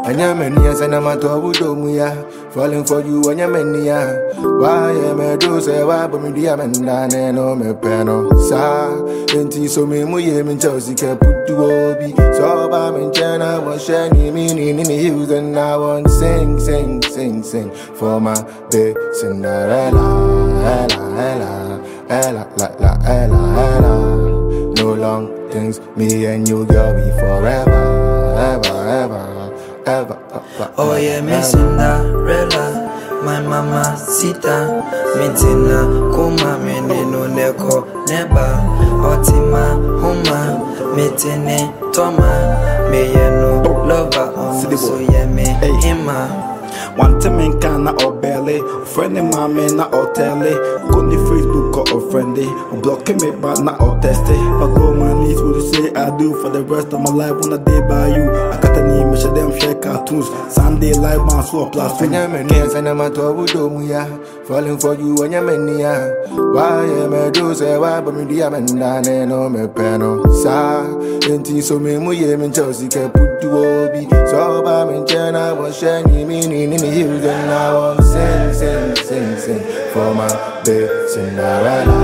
And your many as an amateur would do me, falling for you and your many. Why am I do say, why, but me, the Amanda, no, me penal. Sa, and so me, in Chelsea, can put to Obi. So, I'm in China, was shining, meaning in the hills, and I want sing for my baby Cinderella, Ella, Ella. No long things, me and you, girl, we forever, ever. Oh yeah, me Cinderella, my mama sita, Mintina, Kuma, Menino, Neko, Neba, Otima, Homa, Metene, Toma, Meyeno, Lover, so yeah, me, Hima. One time in Ghana or belly, friend in my man, not or telly. Go to Facebook or friendly, blocking me, but not or testy. I go my knees, what you say I do for the rest of my life when I day by you. I got a name, measure them, share cartoons. Sunday live, man, so plus. And your many and I'm a tobu, falling for you and your many. Why am I do say, why, but me, the Amanda, no, me penal. Sa, and so me, in Chelsea, can put to Obi. So, I'm in China, was shining, meaning in the hills, and I want sing for my baby Cinderella,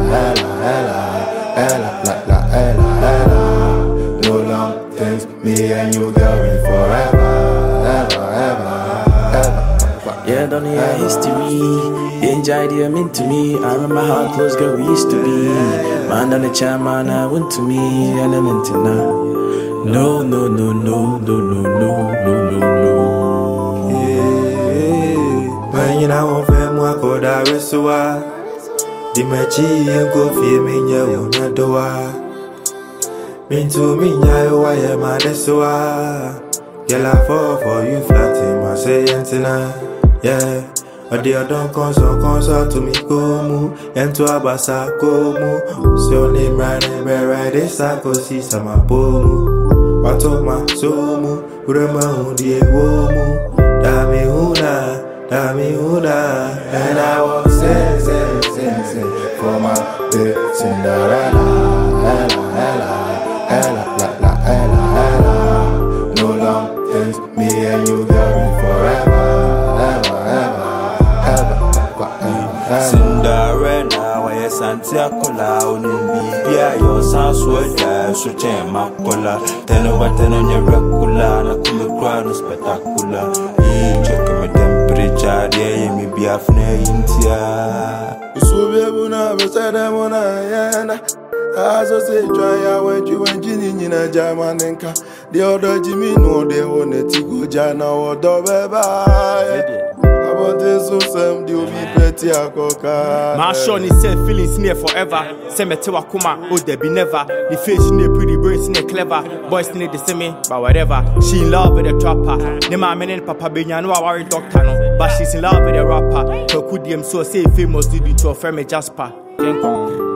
Ella. No long things, me and you, girl, we forever, ever. Yeah, don't hear history. Enjoy the mean to me. I remember how close girl we used to be. Man on the chairman, I went to me, and I'm into now. No. When you know moi koda reswa di mechi en go fie me nya wona doa mintu me nya wa ye ma deswa girl I fall for you flat in my say antina yeah but they don't consult to me go mu ento abasa go mu so name right this I go see some abomu watoma so mu urema undie wo mu Dami huna, and I will sing for my baby Cinderella, Ella. No long things, me and you, girl, forever, ever. Cinderella, why is Santiago Unumbi? Yeah, your sounds were there, so change my color. Tell her what on your regular, not come across spectacular. Check me temperature, there, me be a flame in tia. So we will never say them on a as I say, try I went you and Ginny in a German. The other Jimmy know they want to go Jana or Dobeba. About this, so some do be pretty a coca. Marshall is self feelings near forever. Semetewa Kuma, oh, there be never. The face in the pretty brains in the clever. Boys need the same, but whatever. She in love with the trapper. Nema men and Papa Benya, no, I worry doctor, no. But she's in love with the rapper. So could them so say famous due to a firm Jasper.